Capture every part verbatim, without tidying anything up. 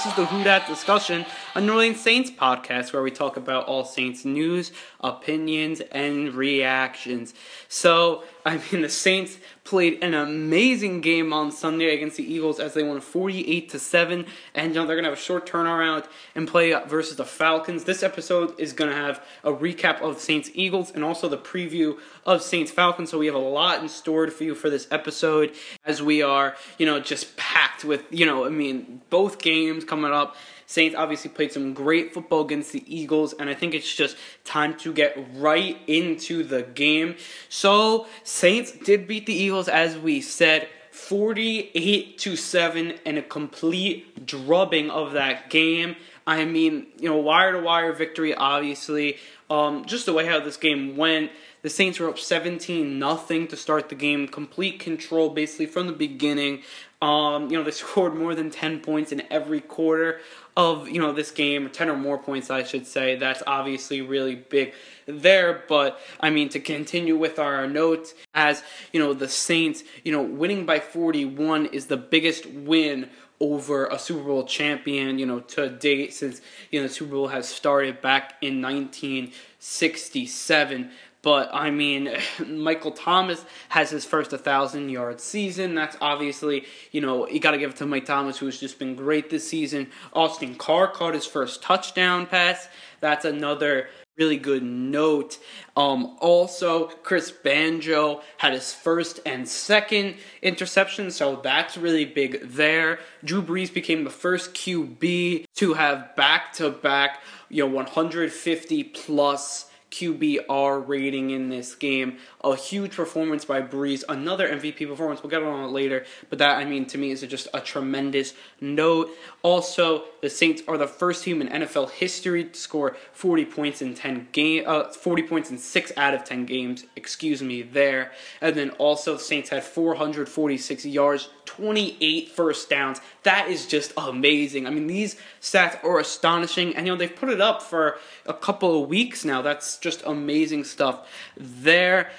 is the Who Dat Discussion, a New Orleans Saints podcast where we talk about all Saints news, opinions, and reactions. So, I mean, the Saints played an amazing game on Sunday against the Eagles as they won forty-eight to seven, and you know, they're going to have a short turnaround and play versus the Falcons. This episode is going to have a recap of Saints-Eagles and also the preview of Saints-Falcons, so we have a lot in store for you for this episode as we are, you know, just packed with, you know, I mean, both games coming up. Saints obviously played some great football against the Eagles, and I think it's just time to get right into the game. So, Saints did beat the Eagles, as we said, forty-eight to seven, and a complete drubbing of that game. I mean, you know, wire-to-wire victory, obviously. Um, just the way how this game went. The Saints were up seventeen nothing to start the game. Complete control, basically, from the beginning. Um, you know, they scored more than ten points in every quarter of, you know, this game. ten or more points, I should say. That's obviously really big there. But, I mean, to continue with our notes, as, you know, the Saints, you know, winning by forty-one is the biggest win over a Super Bowl champion, you know, to date, since, you know, the Super Bowl has started back in nineteen sixty-seven. But, I mean, Michael Thomas has his first one thousand yard season. That's obviously, you know, you got to give it to Mike Thomas, who's just been great this season. Austin Carr caught his first touchdown pass. That's another really good note. Um, also, Chris Banjo had his first and second interception, so that's really big there. Drew Brees became the first Q B to have back-to-back, you know, one hundred fifty plus Q B R rating in this game. A huge performance by Brees. Another M V P performance. We'll get on it later. But that, I mean, to me is just a tremendous note. Also, the Saints are the first team in N F L history to score forty points in ten game, uh, forty points in six out of ten games. Excuse me there. And then also, the Saints had four hundred forty-six yards, twenty-eight first downs. That is just amazing. I mean, these stats are astonishing. And, you know, they've put it up for a couple of weeks now. That's just amazing stuff there.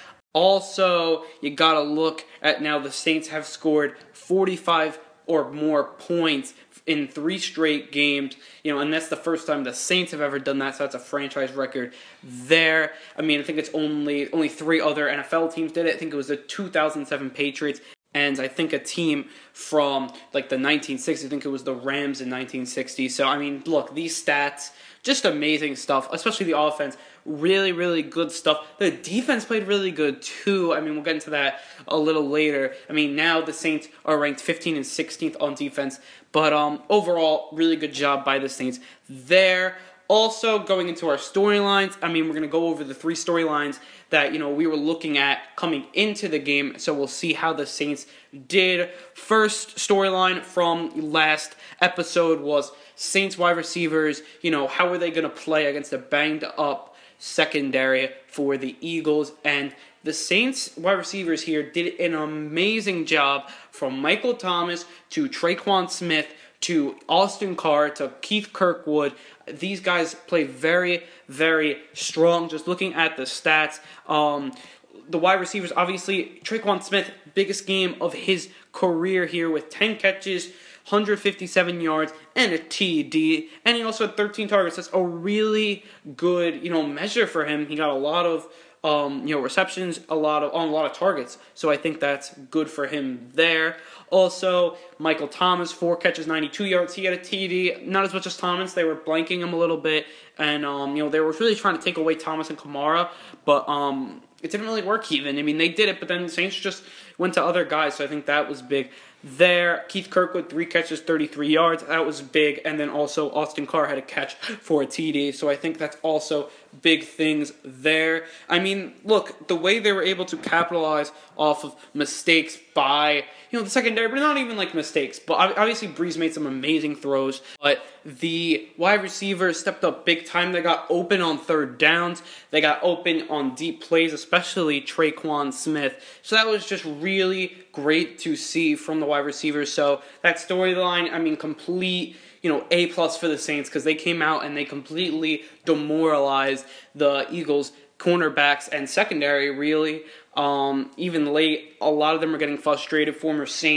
Also, you got to look at now the Saints have scored forty-five or more points in three straight games, you know, and that's the first time the Saints have ever done that, so that's a franchise record there. I mean, I think it's only only three other N F L teams did it. I think it was the two thousand seven Patriots, and I think a team from, like, the nineteen sixties. I think it was the Rams in nineteen sixty. So, I mean, look, these stats, just amazing stuff, especially the offense. Really, really good stuff. The defense played really good, too. I mean, we'll get into that a little later. I mean, now the Saints are ranked fifteenth and sixteenth on defense. But um, overall, really good job by the Saints there. Also, going into our storylines, I mean, we're going to go over the three storylines that, you know, we were looking at coming into the game, so we'll see how the Saints did. First storyline from last episode was Saints wide receivers. You know, how are they going to play against a banged-up secondary for the Eagles? And the Saints wide receivers here did an amazing job, from Michael Thomas to Tre'Quan Smith to Austin Carr to Keith Kirkwood. These guys played very, very strong. Just looking at the stats, um, the wide receivers, obviously, Tre'Quan Smith, biggest game of his career here with ten catches, one hundred fifty-seven yards, and a T D. And he also had thirteen targets. That's a really good, you know, measure for him. He got a lot of Um, you know, receptions, a lot of on a lot of targets. So I think that's good for him there. Also, Michael Thomas, four catches, ninety-two yards. He had a T D. Not as much as Thomas. They were blanking him a little bit, and um, you know, they were really trying to take away Thomas and Kamara, but um, it didn't really work even. I mean, they did it, but then the Saints just went to other guys. So I think that was big there. Keith Kirkwood, three catches, thirty-three yards. That was big. And then also Austin Carr had a catch for a T D. So I think that's also big things there. I mean, look, the way they were able to capitalize off of mistakes by, you know, the secondary, but not even like mistakes. But obviously Brees made some amazing throws. But the wide receivers stepped up big time. They got open on third downs. They got open on deep plays, especially Tre'Quan Smith. So that was just really great to see from the wide receivers. So that storyline, I mean, complete, you know, A plus for the Saints, because they came out and they completely demoralized the Eagles cornerbacks and secondary, really. Um, even late, a lot of them are getting frustrated. Former Saint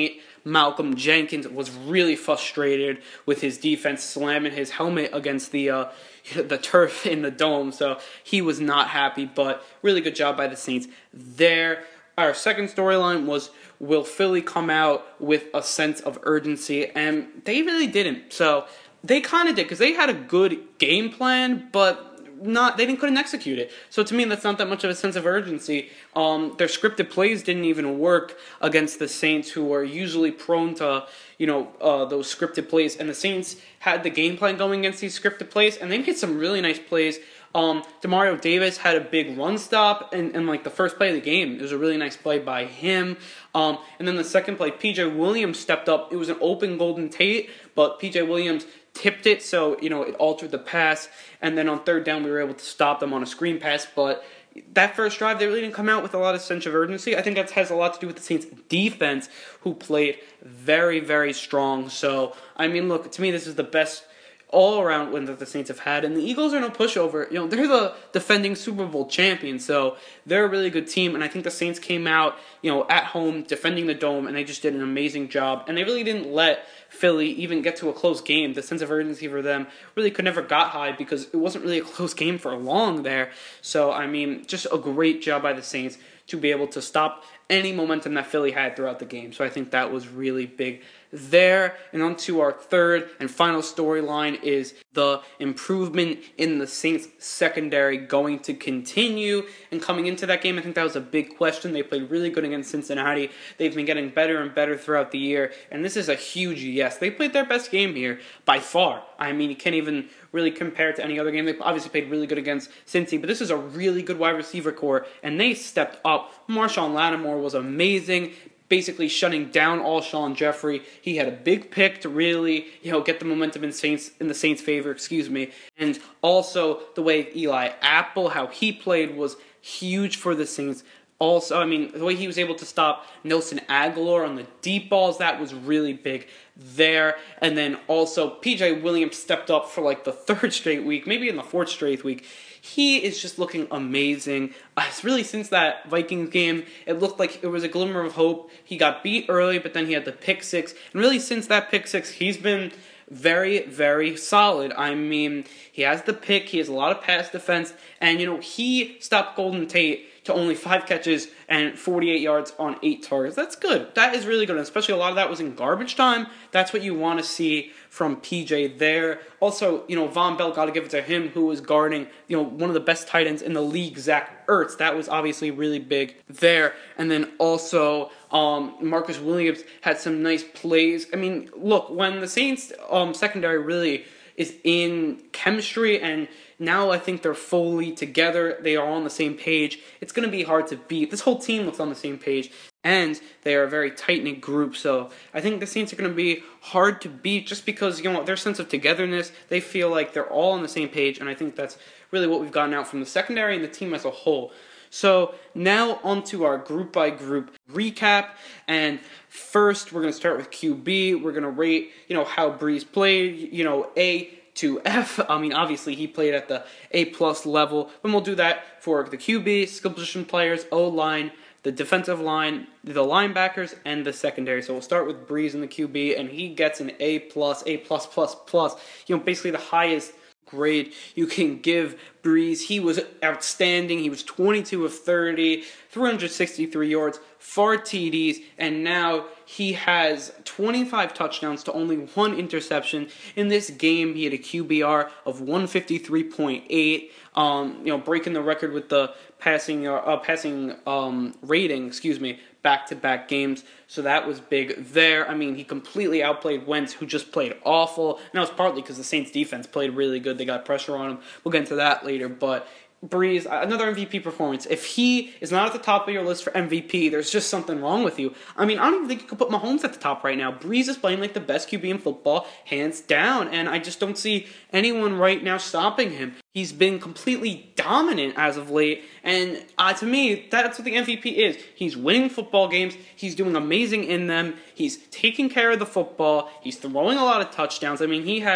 Malcolm Jenkins was really frustrated with his defense slamming his helmet against the uh, the turf in the dome, so he was not happy, but really good job by the Saints there. Our second storyline was, will Philly come out with a sense of urgency? And they really didn't. So they kind of did, because they had a good game plan, but not they didn't couldn't execute it. So to me, that's not that much of a sense of urgency. Um, their scripted plays didn't even work against the Saints, who are usually prone to, you know, uh, those scripted plays. And the Saints had the game plan going against these scripted plays, and they hit some really nice plays. Um, Demario Davis had a big run stop in, in like the first play of the game. It was a really nice play by him. Um, and then the second play, P J Williams stepped up. It was an open Golden Tate, but P J Williams tipped it, so, you know, it altered the pass. And then on third down, we were able to stop them on a screen pass. But that first drive, they really didn't come out with a lot of sense of urgency. I think that has a lot to do with the Saints' defense, who played very, very strong. So, I mean, look, to me, this is the best all-around win that the Saints have had, and the Eagles are no pushover. You know, they're the defending Super Bowl champions, so they're a really good team, and I think the Saints came out, you know, at home, defending the Dome, and they just did an amazing job, and they really didn't let Philly even get to a close game. The sense of urgency for them really could never got high, because it wasn't really a close game for long there. So, I mean, just a great job by the Saints to be able to stop any momentum that Philly had throughout the game. So I think that was really big there. And on to our third and final storyline is the improvement in the Saints secondary going to continue. And coming into that game, I think that was a big question. They played really good against Cincinnati. They've been getting better and better throughout the year. And this is a huge yes. They played their best game here by far. I mean, you can't even really compare it to any other game. They obviously played really good against Cincy, but this is a really good wide receiver core, and they stepped up. Marshawn Lattimore was amazing, basically shutting down Alshon Jeffrey. He had a big pick to really, you know, get the momentum in Saints in the Saints' favor, excuse me. And also the way Eli Apple, how he played, was huge for the Saints. Also, I mean, the way he was able to stop Nelson Aguilar on the deep balls, that was really big there. And then also, P J Williams stepped up for like the third straight week, maybe in the fourth straight week. He is just looking amazing. Uh, it's really since that Vikings game, it looked like it was a glimmer of hope. He got beat early, but then he had the pick six. And really since that pick six, he's been very, very solid. I mean, he has the pick, he has a lot of pass defense, and, you know, he stopped Golden Tate to only five catches and forty-eight yards on eight targets. That's good. That is really good, and especially a lot of that was in garbage time. That's what you want to see from P J there. Also, you know, Von Bell, got to give it to him, who was guarding, you know, one of the best tight ends in the league, Zach Ertz. That was obviously really big there. And then also, um, Marcus Williams had some nice plays. I mean, look, when the Saints um, secondary really is in chemistry, and now I think they're fully together, they are on the same page, it's going to be hard to beat. This whole team looks on the same page, and they are a very tight-knit group, so I think the Saints are going to be hard to beat just because, you know, their sense of togetherness, they feel like they're all on the same page, and I think that's really what we've gotten out from the secondary and the team as a whole. So now onto our group-by-group recap, and first we're going to start with Q B. We're going to rate, you know, how Brees played, you know, A to F. I mean, obviously he played at the A-plus level, and we'll do that for the Q B, skill position players, O-line, the defensive line, the linebackers, and the secondary. So we'll start with Brees in the Q B, and he gets an A-plus, A-plus, plus, plus, you know, basically the highest grade you can give Brees. He was outstanding. He was twenty-two of thirty, three hundred sixty-three yards, four T Ds, and now he has twenty-five touchdowns to only one interception. In this game, he had a Q B R of one fifty-three point eight, um, you know, breaking the record with the passing uh, uh, passing um, rating, excuse me, back-to-back games. So that was big there. I mean, he completely outplayed Wentz, who just played awful. And that was partly because the Saints' defense played really good. They got pressure on him. We'll get into that later, but Brees, another M V P performance. If he is not at the top of your list for M V P, there's just something wrong with you. I mean, I don't even think you could put Mahomes at the top right now. Brees is playing like the best Q B in football, hands down, and I just don't see anyone right now stopping him. He's been completely dominant as of late, and uh, to me, that's what the M V P is. He's winning football games, he's doing amazing in them, he's taking care of the football, he's throwing a lot of touchdowns. I mean, he has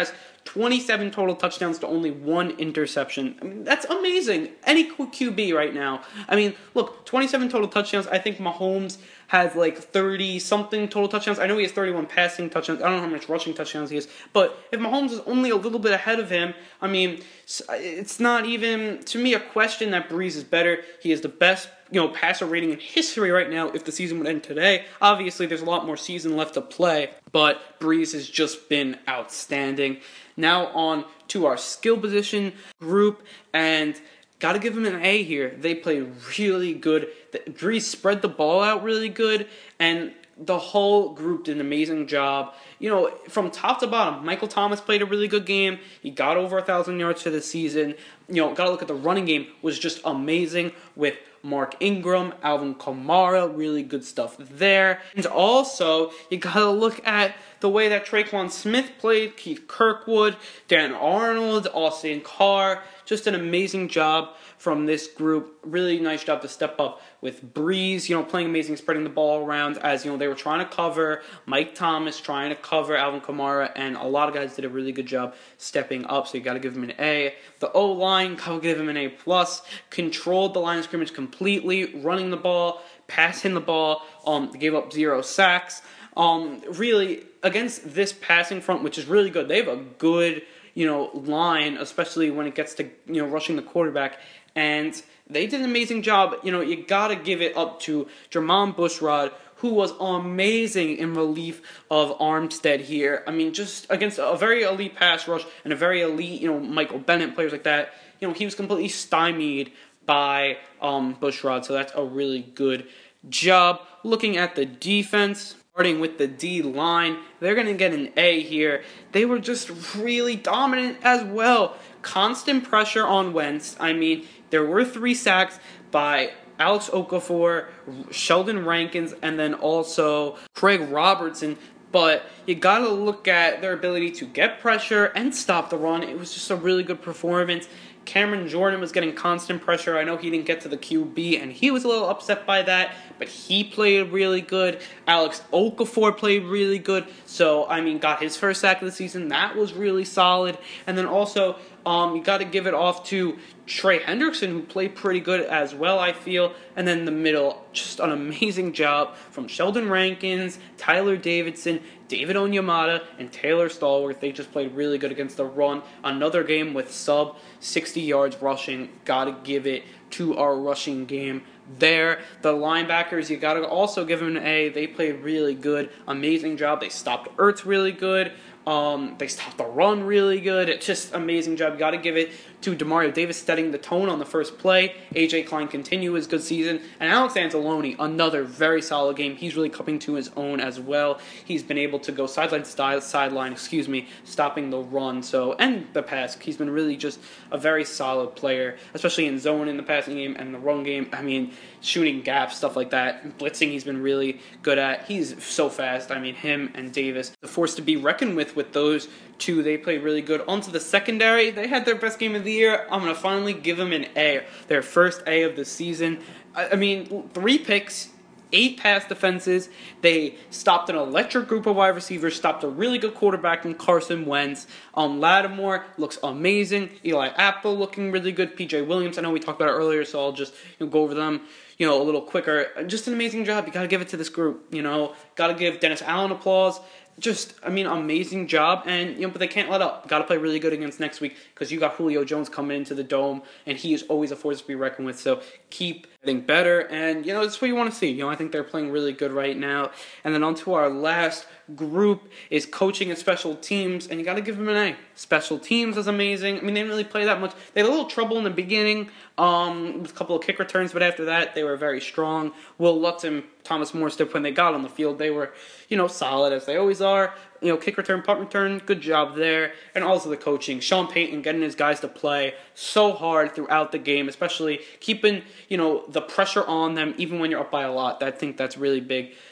twenty-seven total touchdowns to only one interception. I mean, that's amazing. Any Q B right now. I mean, look, twenty-seven total touchdowns. I think Mahomes has like thirty-something total touchdowns. I know he has thirty-one passing touchdowns. I don't know how much rushing touchdowns he has. But if Mahomes is only a little bit ahead of him, I mean, it's not even, to me, a question that Brees is better. He is the best, you know, passer rating in history right now if the season would end today. Obviously, there's a lot more season left to play, but Brees has just been outstanding. Now on to our skill position group, and got to give him an A here. They played really good. Brees spread the ball out really good, and the whole group did an amazing job. You know, from top to bottom, Michael Thomas played a really good game. He got over one thousand yards for the season. You know, got to look at the running game. Was just amazing with Mark Ingram, Alvin Kamara, really good stuff there. And also, you got to look at the way that Traquan Smith played, Keith Kirkwood, Dan Arnold, Austin Carr. Just an amazing job from this group. Really nice job to step up with Brees, you know, playing amazing, spreading the ball around as, you know, they were trying to cover Mike Thomas, trying to cover Alvin Kamara, and a lot of guys did a really good job stepping up, so you got to give him an A. The O-line, I'll give him an A+. plus. Controlled the line of scrimmage completely, running the ball, passing the ball, um, gave up zero sacks. Um, really, against this passing front, which is really good, they have a good, you know, line, especially when it gets to, you know, rushing the quarterback, and they did an amazing job. You know, you gotta give it up to Jermon Bushrod, who was amazing in relief of Armstead here. I mean, just against a very elite pass rush and a very elite, you know, Michael Bennett, players like that, you know, he was completely stymied by um, Bushrod, so that's a really good job. Looking at the defense, starting with the D-line, they're going to get an A here. They were just really dominant as well. Constant pressure on Wentz. I mean, there were three sacks by Alex Okafor, Sheldon Rankins, and then also Craig Robertson. But you got to look at their ability to get pressure and stop the run. It was just a really good performance. Cameron Jordan was getting constant pressure. I know he didn't get to the Q B, and he was a little upset by that, but he played really good. Alex Okafor played really good. So, I mean, got his first sack of the season. That was really solid. And then also, um, you got to give it off to Trey Hendrickson, who played pretty good as well, I feel. And then the middle, just an amazing job from Sheldon Rankins, Tyler Davidson, David Onyemata, and Taylor Stallworth. They just played really good against the run. Another game with sub sixty yards rushing. Got to give it to our rushing game there. The linebackers, you got to also give them an A. They played really good. Amazing job. They stopped Ertz really good. Um, they stopped the run really good. It's just amazing job. You got to give it to Demario Davis setting the tone on the first play. A J Klein continue his good season. And Alex Anzalone, another very solid game. He's really coming to his own as well. He's been able to go sideline to sideline, excuse me, stopping the run. So, and the pass. He's been really just a very solid player, especially in zone in the passing game and the run game. I mean, shooting gaps, stuff like that. Blitzing, he's been really good at. He's so fast. I mean, him and Davis, the force to be reckoned with with those two. They played really good. Onto the secondary, they had their best game of the year. I'm going to finally give them an A. Their first A of the season. I, I mean, three picks, eight pass defenses. They stopped an electric group of wide receivers, stopped a really good quarterback in Carson Wentz. Um, Lattimore looks amazing. Eli Apple looking really good. P J Williams, I know we talked about it earlier, so I'll just you know, go over them you know, a little quicker. Just an amazing job. You got to give it to this group. You know, got to give Dennis Allen applause. Just, I mean, amazing job, and you know, but they can't let up. Got to play really good against next week because you got Julio Jones coming into the Dome, and he is always a force to be reckoned with. So keep getting better, and you know, that's what you want to see. You know, I think they're playing really good right now. And then on to our last group is coaching and special teams, and you got to give them an A. Special teams is amazing. I mean, they didn't really play that much. They had a little trouble in the beginning um, with a couple of kick returns, but after that, they were very strong. Will Lutz and Thomas Morstead, when they got on the field, they were, you know, solid as they always are. You know, kick return, punt return, good job there. And also the coaching. Sean Payton getting his guys to play so hard throughout the game, especially keeping, you know, the pressure on them even when you're up by a lot. I think that's really big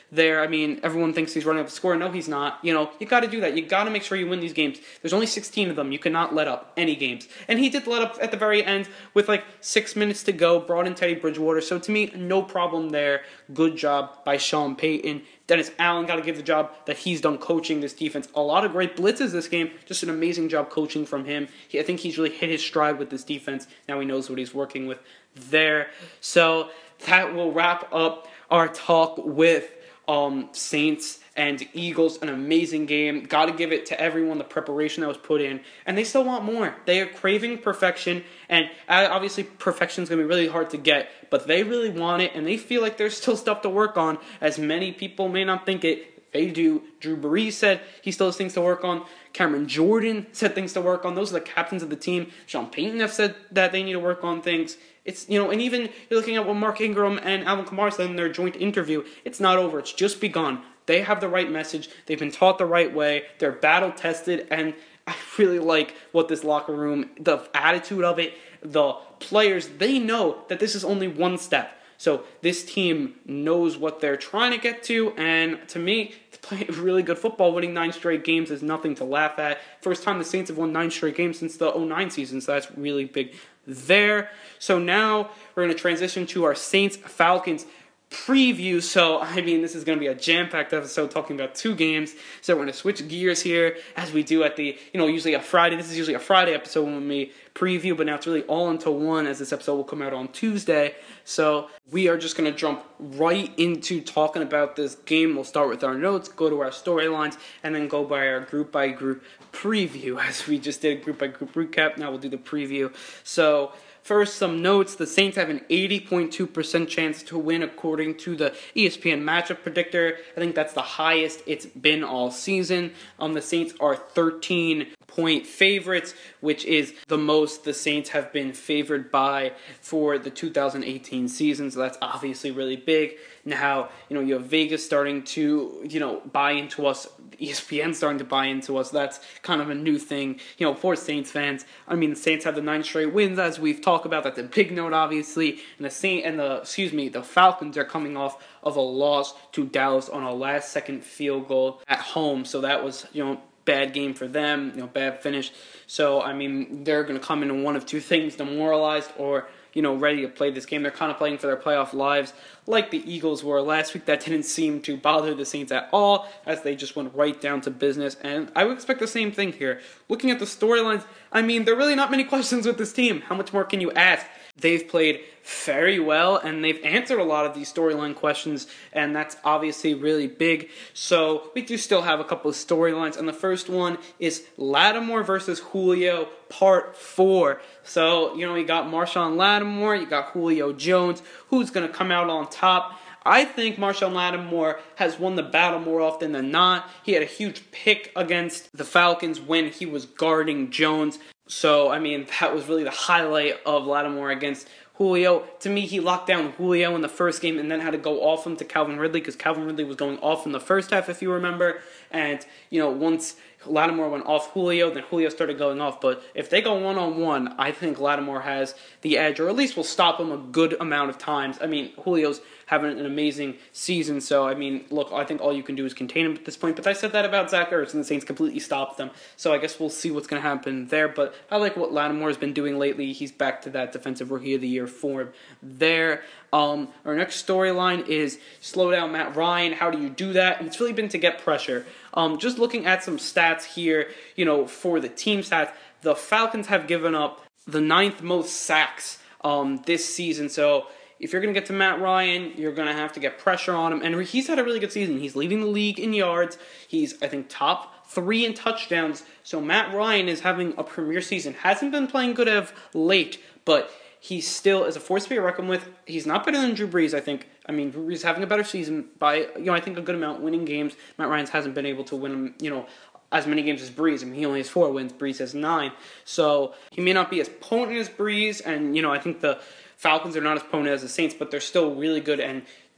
there. I mean, everyone thinks he's running up the score. No, he's not. You know, you got to do that. You got to make sure you win these games. There's only sixteen of them. You cannot let up any games. And he did let up at the very end with like six minutes to go, brought in Teddy Bridgewater. So to me, no problem there. Good job by Sean Payton. Dennis Allen got to give the job that he's done coaching this defense. A lot of great blitzes this game. Just an amazing job coaching from him. He, I think he's really hit his stride with this defense. Now he knows what he's working with there. So that will wrap up our talk with um, Saints and Eagles. An amazing game. Got to give it to everyone, the preparation that was put in. And they still want more. They are craving perfection. And obviously perfection is going to be really hard to get. But they really want it. And they feel like there's still stuff to work on. As many people may not think it, they do. Drew Brees said he still has things to work on. Cameron Jordan said things to work on. Those are the captains of the team. Sean Payton have said that they need to work on things. It's, you know, and even you're looking at what Mark Ingram and Alvin Kamara said in their joint interview. It's not over. It's just begun. They have the right message. They've been taught the right way. They're battle tested, and I really like what this locker room, the attitude of it, the players, they know that this is only one step. So this team knows what they're trying to get to, and to me, to play really good football, winning nine straight games is nothing to laugh at. First time the Saints have won nine straight games since the oh nine season, so that's really big there. So now we're going to transition to our Saints-Falcons preview. So, I mean, this is going to be a jam-packed episode talking about two games. So we're going to switch gears here as we do at the, you know, usually a Friday. This is usually a Friday episode when we preview, but now it's really all into one as this episode will come out on Tuesday. So we are just going to jump right into talking about this game. We'll start with our notes, go to our storylines, and then go by our group-by-group preview as we just did a group-by-group recap. Now we'll do the preview. So first, some notes. The Saints have an eighty point two percent chance to win according to the E S P N matchup predictor. I think that's the highest it's been all season. Um, the Saints are thirteen point favorites, which is the most the Saints have been favored by for the two thousand eighteen season. So that's obviously really big. Now, you know, you have Vegas starting to, you know, buy into us. E S P N starting to buy into us. That's kind of a new thing, you know, for Saints fans. I mean, the Saints have the nine straight wins, as we've talked about. That's a big note, obviously. And the Saint and the excuse me, the Falcons are coming off of a loss to Dallas on a last-second field goal at home. So that was, you know, bad game for them. You know, bad finish. So I mean, they're going to come in one of two things: demoralized or, you know, ready to play this game. They're kind of playing for their playoff lives like the Eagles were last week. That didn't seem to bother the Saints at all as they just went right down to business. And I would expect the same thing here. Looking at the storylines, I mean, there are really not many questions with this team. How much more can you ask? They've played very well, and they've answered a lot of these storyline questions, and that's obviously really big. So we do still have a couple of storylines, and the first one is Lattimore versus Julio, part four. So, you know, you got Marshawn Lattimore, you got Julio Jones. Who's going to come out on top? I think Marshawn Lattimore has won the battle more often than not. He had a huge pick against the Falcons when he was guarding Jones. So, I mean, that was really the highlight of Lattimore against Julio. To me, he locked down Julio in the first game and then had to go off him to Calvin Ridley because Calvin Ridley was going off in the first half, if you remember. And, you know, once Lattimore went off Julio, then Julio started going off. But if they go one-on-one, I think Lattimore has the edge, or at least will stop him a good amount of times. I mean, Julio's having an amazing season, so, I mean, look, I think all you can do is contain him at this point. But I said that about Zach Ertz, and the Saints completely stopped them. So I guess we'll see what's going to happen there. But I like what Lattimore has been doing lately. He's back to that Defensive Rookie of the Year form there. Um, our next storyline is slow down Matt Ryan. How do you do that? And it's really been to get pressure. Um, just looking at some stats here, you know, for the team stats, the Falcons have given up the ninth most sacks um, this season. So if you're going to get to Matt Ryan, you're going to have to get pressure on him. And he's had a really good season. He's leading the league in yards. He's, I think, top three in touchdowns. So Matt Ryan is having a premier season. Hasn't been playing good of late, but he still is a force to be reckoned with. He's not better than Drew Brees, I think. I mean, Drew Brees having a better season by, you know, I think a good amount, winning games. Matt Ryan hasn't been able to win, you know, as many games as Brees. I mean, he only has four wins. Brees has nine. So he may not be as potent as Brees, and, you know, I think the Falcons are not as potent as the Saints, but they're still really good, and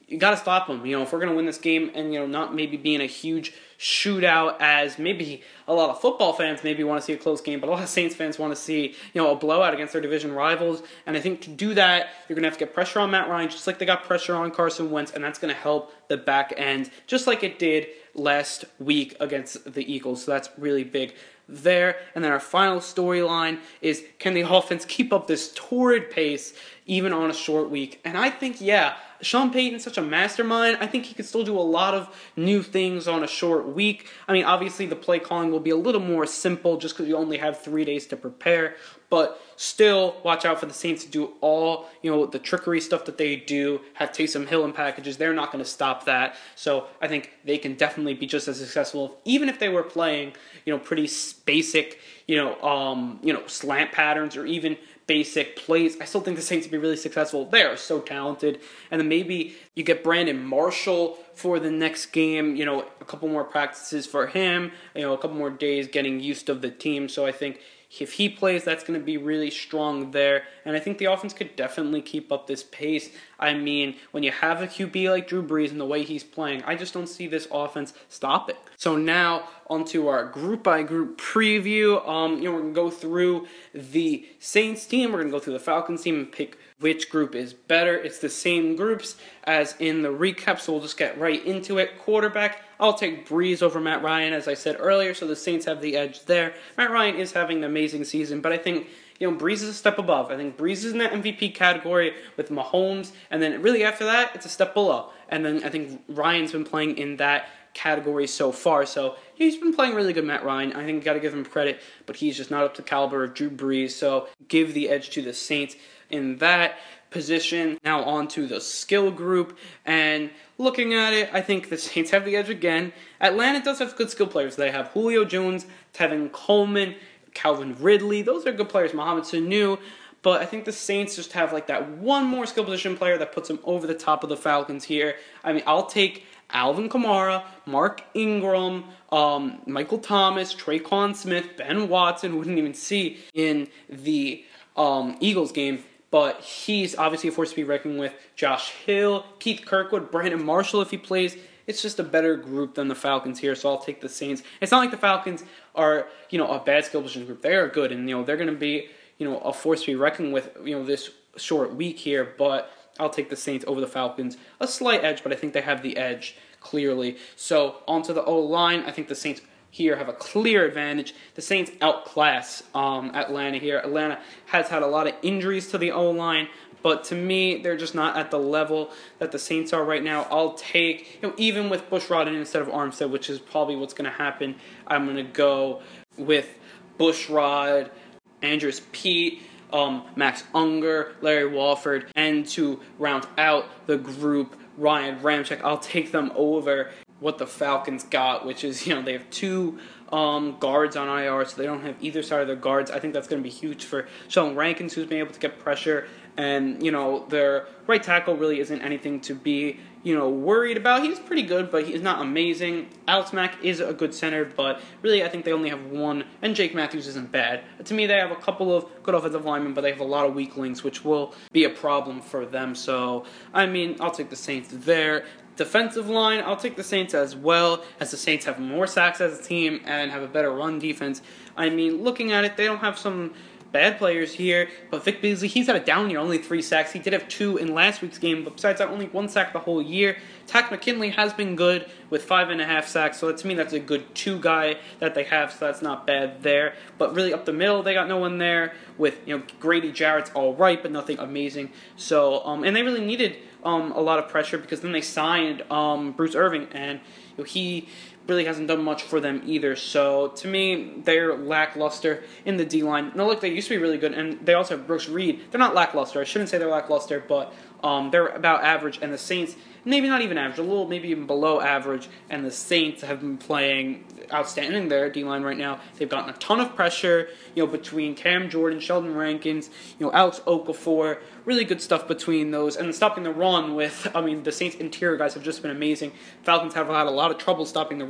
you got to stop them. You know, if we're going to win this game and, you know, not maybe being a huge shootout as maybe a lot of football fans maybe want to see a close game, but a lot of Saints fans want to see, you know, a blowout against their division rivals. And I think to do that, you're going to have to get pressure on Matt Ryan, just like they got pressure on Carson Wentz, and that's going to help the back end, just like it did last week against the Eagles. So that's really big there. And then our final storyline is, can the offense keep up this torrid pace even on a short week? And I think, yeah, Sean Payton's such a mastermind. I think he could still do a lot of new things on a short week. I mean, obviously the play calling will be a little more simple just because you only have three days to prepare. But still, watch out for the Saints to do all, you know, the trickery stuff that they do, have Taysom Hill in packages. They're not going to stop that. So I think they can definitely be just as successful, even if they were playing, you know, pretty basic, you know, um, you know, slant patterns or even basic plays. I still think the Saints would be really successful. They are so talented. And then maybe you get Brandon Marshall for the next game, you know, a couple more practices for him, you know, a couple more days getting used to the team. So I think if he plays, that's going to be really strong there. And I think the offense could definitely keep up this pace. I mean, when you have a Q B like Drew Brees and the way he's playing, I just don't see this offense stopping. So now onto our group-by-group preview. Um, you know, we're going to go through the Saints team. We're going to go through the Falcons team and pick which group is better. It's the same groups as in the recap, so we'll just get right into it. Quarterback, I'll take Brees over Matt Ryan, as I said earlier, so the Saints have the edge there. Matt Ryan is having an amazing season, but I think, you know, Brees is a step above. I think Brees is in that M V P category with Mahomes, and then really after that, it's a step below. And then I think Ryan's been playing in that category so far, so he's been playing really good, Matt Ryan. I think you got to give him credit, but he's just not up to the caliber of Drew Brees, so give the edge to the Saints in that position. Now on to the skill group, and looking at it, I think the Saints have the edge again. Atlanta does have good skill players. They have Julio Jones, Tevin Coleman, Calvin Ridley. Those are good players. Mohamed Sanu. But I think the Saints just have like that one more skill position player that puts them over the top of the Falcons here. I mean, I'll take Alvin Kamara, Mark Ingram, um, Michael Thomas, Traquan Smith, Ben Watson, who we didn't even see in the um, Eagles game. But he's obviously a force to be reckoned with. Josh Hill, Keith Kirkwood, Brandon Marshall if he plays. It's just a better group than the Falcons here, so I'll take the Saints. It's not like the Falcons are, you know, a bad skill position group. They are good, and, you know, they're going to be, you know, a force to be reckoned with, you know, this short week here. But I'll take the Saints over the Falcons. A slight edge, but I think they have the edge clearly. So onto the O-line, I think the Saints here have a clear advantage. The Saints outclass um, Atlanta here. Atlanta has had a lot of injuries to the O-line, but to me, they're just not at the level that the Saints are right now. I'll take, you know, even with Bushrod in instead of Armstead, which is probably what's going to happen, I'm going to go with Bushrod, Andrus Peat, um, Max Unger, Larry Walford, and to round out the group, Ryan Ramczyk. I'll take them over what the Falcons got, which is, you know, they have two um, guards on I R, so they don't have either side of their guards. I think that's going to be huge for Sheldon Rankins, who's been able to get pressure. And, you know, their right tackle really isn't anything to be, you know, worried about. He's pretty good, but he's not amazing. Alex Mack is a good center, but really I think they only have one, and Jake Matthews isn't bad. To me, they have a couple of good offensive linemen, but they have a lot of weak links, which will be a problem for them. So, I mean, I'll take the Saints there. Defensive line, I'll take the Saints as well, as the Saints have more sacks as a team and have a better run defense. I mean, looking at it, they don't have some bad players here, but Vic Beasley, he's had a down year, only three sacks. He did have two in last week's game, but besides that, only one sack the whole year. Takk McKinley has been good with five and a half sacks, so to me, that's a good two guy that they have, so that's not bad there. But really, up the middle, they got no one there. With, you know, Grady Jarrett's all right, but nothing amazing. So, um, and they really needed um a lot of pressure because then they signed um Bruce Irvin, and you know, he really hasn't done much for them either. So, to me, they're lackluster in the D-line. No, look, they used to be really good, and they also have Brooks Reed. They're not lackluster. I shouldn't say they're lackluster, but um, they're about average, and the Saints, maybe not even average, a little maybe even below average, and the Saints have been playing outstanding there, D-line right now. They've gotten a ton of pressure, you know, between Cam Jordan, Sheldon Rankins, you know, Alex Okafor, really good stuff between those, and stopping the run with, I mean, the Saints interior guys have just been amazing. Falcons have had a lot of trouble stopping the run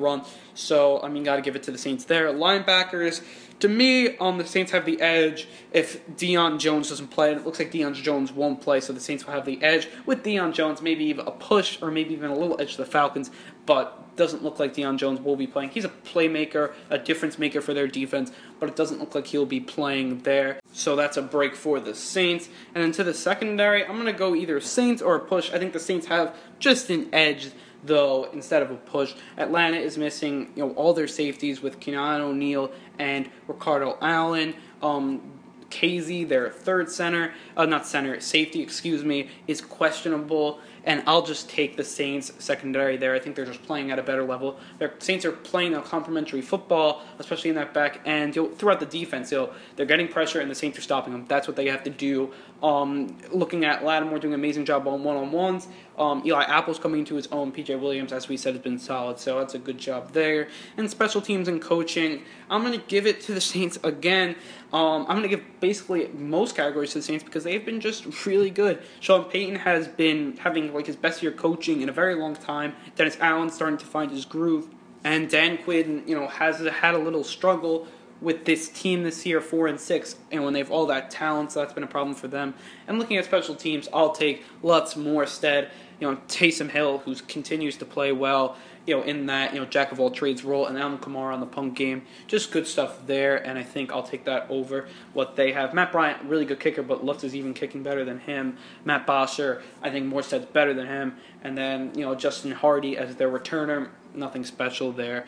run. So, I mean, got to give it to the Saints there. Linebackers, to me, um, the Saints have the edge if Deion Jones doesn't play. And it looks like Deion Jones won't play, so the Saints will have the edge. With Deion Jones, maybe even a push or maybe even a little edge to the Falcons, but doesn't look like Deion Jones will be playing. He's a playmaker, a difference maker for their defense, but it doesn't look like he'll be playing there. So that's a break for the Saints. And then to the secondary, I'm going to go either Saints or a push. I think the Saints have just an edge, though, instead of a push. Atlanta is missing, you know, all their safeties with Keanu O'Neal and Ricardo Allen. Um, K Z, their third center, uh, not center, safety, excuse me, is questionable. And I'll just take the Saints secondary there. I think they're just playing at a better level. The Saints are playing a complementary football, especially in that back end. You know, throughout the defense, you know, they're getting pressure and the Saints are stopping them. That's what they have to do. Um, looking at Lattimore doing an amazing job on one-on-ones. Um, Eli Apple's coming into his own. P J Williams, as we said, has been solid, so that's a good job there. And special teams and coaching, I'm going to give it to the Saints again. Um, I'm going to give basically most categories to the Saints because they've been just really good. Sean Payton has been having like his best year coaching in a very long time. Dennis Allen's starting to find his groove. And Dan Quinn, you know, has had a little struggle with this team this year, four and six, and when they have all that talent, so that's been a problem for them. And looking at special teams, I'll take Lutz Morstead, you know, Taysom Hill, who continues to play well, you know, in that, you know, jack of all trades role, and Alvin Kamara on the punt game. Just good stuff there, and I think I'll take that over what they have. Matt Bryant, really good kicker, but Lutz is even kicking better than him. Matt Bosher, I think Morstead's better than him. And then, you know, Justin Hardy as their returner, nothing special there.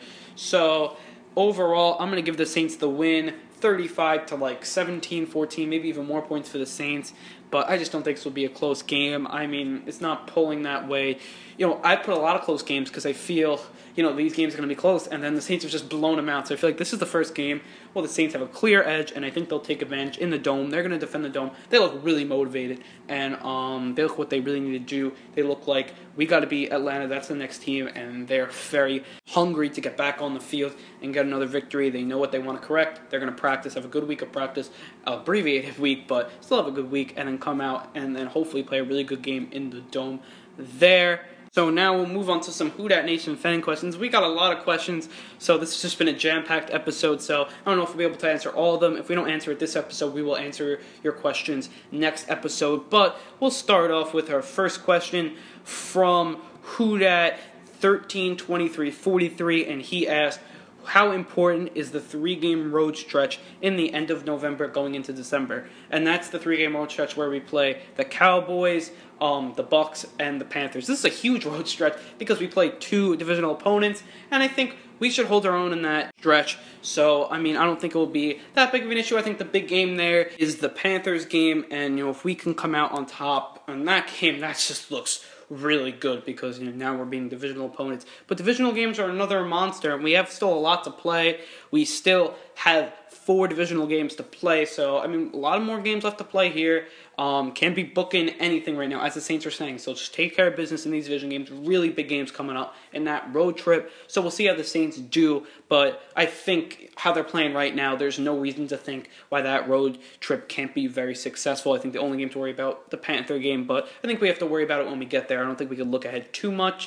So overall, I'm going to give the Saints the win, thirty-five to like seventeen, fourteen, maybe even more points for the Saints. But I just don't think this will be a close game. I mean, it's not pulling that way. You know, I put a lot of close games because I feel, you know, these games are going to be close, and then the Saints have just blown them out. So I feel like this is the first game. Well, the Saints have a clear edge, and I think they'll take advantage in the Dome. They're going to defend the Dome. They look really motivated, and um, they look what they really need to do. They look like we got to beat Atlanta. That's the next team, and they're very hungry to get back on the field and get another victory. They know what they want to correct. They're going to practice, have a good week of practice, abbreviated week, but still have a good week, and then come out and then hopefully play a really good game in the Dome there. So now we'll move on to some Who Dat Nation fan questions. We got a lot of questions, so this has just been a jam-packed episode, so I don't know if we'll be able to answer all of them. If we don't answer it this episode, we will answer your questions next episode. But we'll start off with our first question from Who Dat thirteen twenty-three forty-three, and he asked, how important is the three-game road stretch in the end of November going into December? And that's the three-game road stretch where we play the Cowboys, um, the Bucks, and the Panthers. This is a huge road stretch because we play two divisional opponents, and I think we should hold our own in that stretch. So, I mean, I don't think it will be that big of an issue. I think the big game there is the Panthers game, and, you know, if we can come out on top on that game, that just looks really good because, you know, now we're being divisional opponents. But divisional games are another monster, and we have still a lot to play. We still have four divisional games to play, so, I mean, a lot of more games left to play here. Um, can't be booking anything right now, as the Saints are saying. So just take care of business in these division games. Really big games coming up in that road trip. So we'll see how the Saints do. But I think how they're playing right now, there's no reason to think why that road trip can't be very successful. I think the only game to worry about, the Panther game. But I think we have to worry about it when we get there. I don't think we can look ahead too much.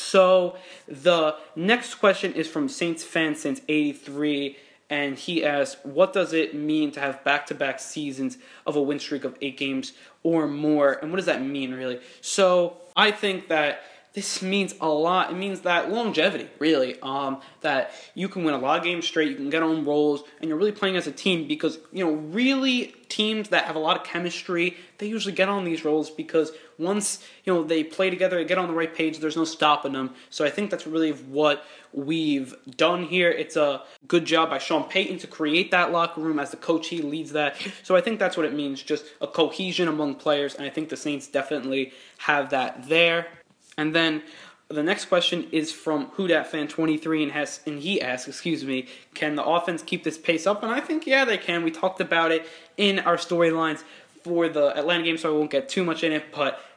So the next question is from Saints fan since eighty-three. And he asked, what does it mean to have back-to-back seasons of a win streak of eight games or more? And what does that mean, really? So I think that this means a lot. It means that longevity, really, um, that you can win a lot of games straight, you can get on rolls, and you're really playing as a team because, you know, really teams that have a lot of chemistry, they usually get on these rolls because once, you know, they play together, they get on the right page, there's no stopping them. So I think that's really what we've done here. It's a good job by Sean Payton to create that locker room. As the coach, he leads that. So I think that's what it means, just a cohesion among players, and I think the Saints definitely have that there. And then the next question is from Who Dat Fan twenty-three, and has and he asks, excuse me, can the offense keep this pace up? And I think, yeah, they can. We talked about it in our storylines for the Atlanta game, so I won't get too much in it, but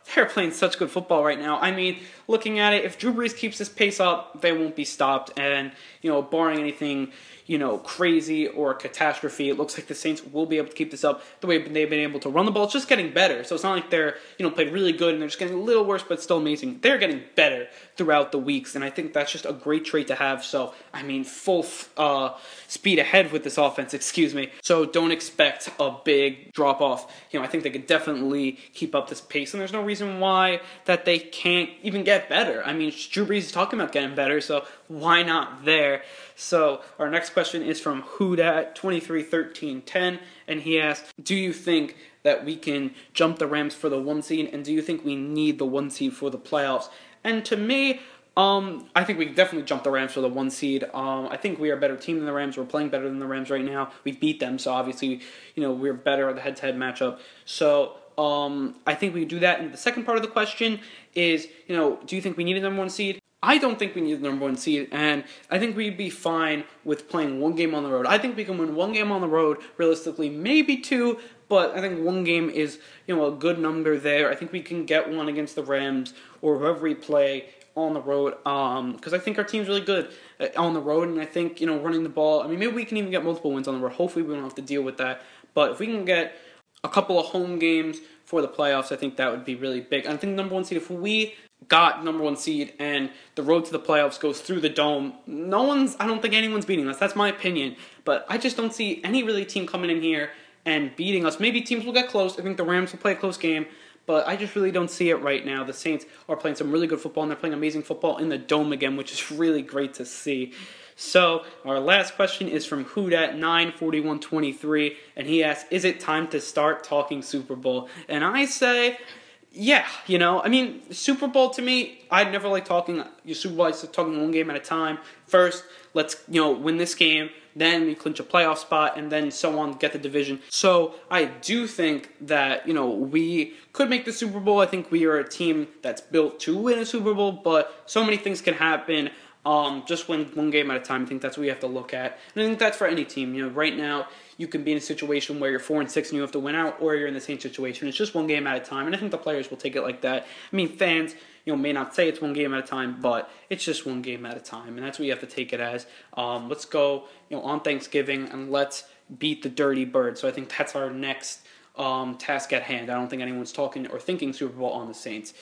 they're playing such good football right now. I mean, looking at it, if Drew Brees keeps this pace up, they won't be stopped. And, you know, barring anything, you know, crazy or catastrophe, it looks like the Saints will be able to keep this up the way they've been able to run the ball. It's just getting better. So it's not like they're, you know, played really good and they're just getting a little worse, but still amazing. They're getting better throughout the weeks, and I think that's just a great trait to have. So, I mean, full uh, speed ahead with this offense, excuse me. So don't expect a big drop-off. You know, I think they could definitely keep up this pace, and there's no reason why that they can't even get better. I mean, Drew Brees is talking about getting better, so why not there? So our next question is from Hoodat twenty-three thirteen ten, and he asked, do you think that we can jump the Rams for the one seed, and do you think we need the one seed for the playoffs? And to me, um, I think we can definitely jump the Rams for the one seed. Um, I think we are a better team than the Rams. We're playing better than the Rams right now. We beat them, so obviously, you know, we're better at the head-to-head matchup. So um, I think we can do that. And the second part of the question is, you know, do you think we need a number one seed? I don't think we need the number one seed, and I think we'd be fine with playing one game on the road. I think we can win one game on the road, realistically, maybe two, but I think one game is, you know, a good number there. I think we can get one against the Rams or whoever we play on the road, um, because I think our team's really good on the road, and I think, you know, running the ball, I mean, maybe we can even get multiple wins on the road. Hopefully we don't have to deal with that, but if we can get a couple of home games for the playoffs, I think that would be really big. I think number one seed, if we got number one seed and the road to the playoffs goes through the dome, no one's, I don't think anyone's beating us. That's my opinion. But I just don't see any really team coming in here and beating us. Maybe teams will get close. I think the Rams will play a close game, but I just really don't see it right now. The Saints are playing some really good football, and they're playing amazing football in the dome again, which is really great to see. So our last question is from Hoodat nine forty-one twenty-three, and he asks, is it time to start talking Super Bowl? And I say, yeah, you know, I mean, Super Bowl to me, I'd never like talking your Super Bowl. I like talking one game at a time. First, let's, you know, win this game, then we clinch a playoff spot, and then so on, get the division. So I do think that, you know, we could make the Super Bowl. I think we are a team that's built to win a Super Bowl, but so many things can happen. Um, just win one game at a time. I think that's what we have to look at. And I think that's for any team. You know, right now, you can be in a situation where you're four and six and you have to win out, or you're in the same situation. It's just one game at a time, and I think the players will take it like that. I mean, fans, you know, may not say it's one game at a time, but it's just one game at a time, and that's what you have to take it as. Um, let's go, you know, on Thanksgiving, and let's beat the Dirty Bird. So I think that's our next um, task at hand. I don't think anyone's talking or thinking Super Bowl on the Saints.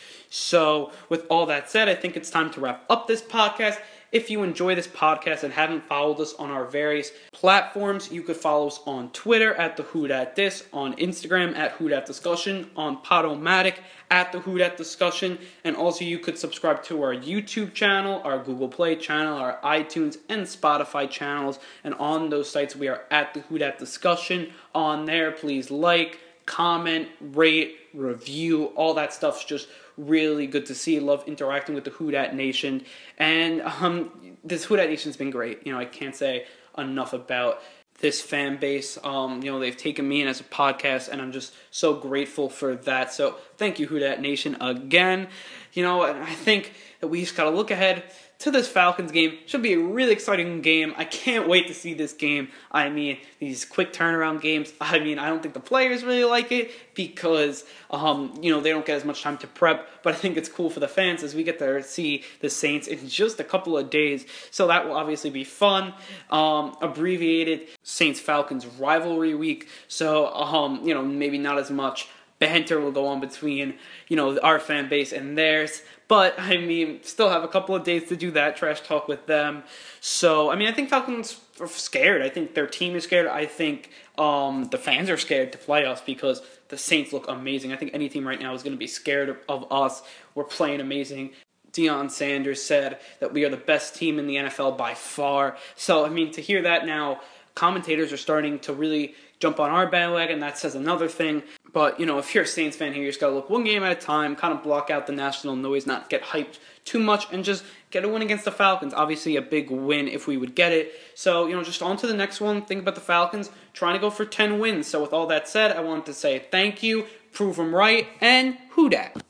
So with all that said, I think it's time to wrap up this podcast. If you enjoy this podcast and haven't followed us on our various platforms, you could follow us on Twitter at the Hoodat Dis, on Instagram at Hoodat Discussion, on Podomatic at the Hoodat Discussion, and also you could subscribe to our YouTube channel, our Google Play channel, our iTunes and Spotify channels, and on those sites we are at the Hoodat Discussion. On there, please like, comment, rate, review, all that stuff's just really good to see. Love interacting with the Hoodat Nation, and um, this Hoodat Nation's been great. You know, I can't say enough about this fan base. Um, you know, they've taken me in as a podcast, and I'm just so grateful for that. So thank you, Hoodat Nation, again. You know, and I think that we just gotta look ahead to this Falcons game. Should be a really exciting game. I can't wait to see this game. I mean, these quick turnaround games, I mean, I don't think the players really like it because, um, you know, they don't get as much time to prep, but I think it's cool for the fans as we get to see the Saints in just a couple of days. So that will obviously be fun. Um, abbreviated Saints-Falcons rivalry week. So, um, you know, maybe not as much banter will go on between, you know, our fan base and theirs. But, I mean, still have a couple of days to do that, trash talk with them. So, I mean, I think Falcons are scared. I think their team is scared. I think um, the fans are scared to play us because the Saints look amazing. I think any team right now is going to be scared of, of us. We're playing amazing. Deion Sanders said that we are the best team in the N F L by far. So, I mean, to hear that now, commentators are starting to really jump on our bandwagon. That says another thing. But, you know, if you're a Saints fan here, you just got to look one game at a time, kind of block out the national noise, not get hyped too much, and just get a win against the Falcons. Obviously, a big win if we would get it. So, you know, just on to the next one. Think about the Falcons trying to go for ten wins. So with all that said, I wanted to say thank you, prove them right, and Hoodat.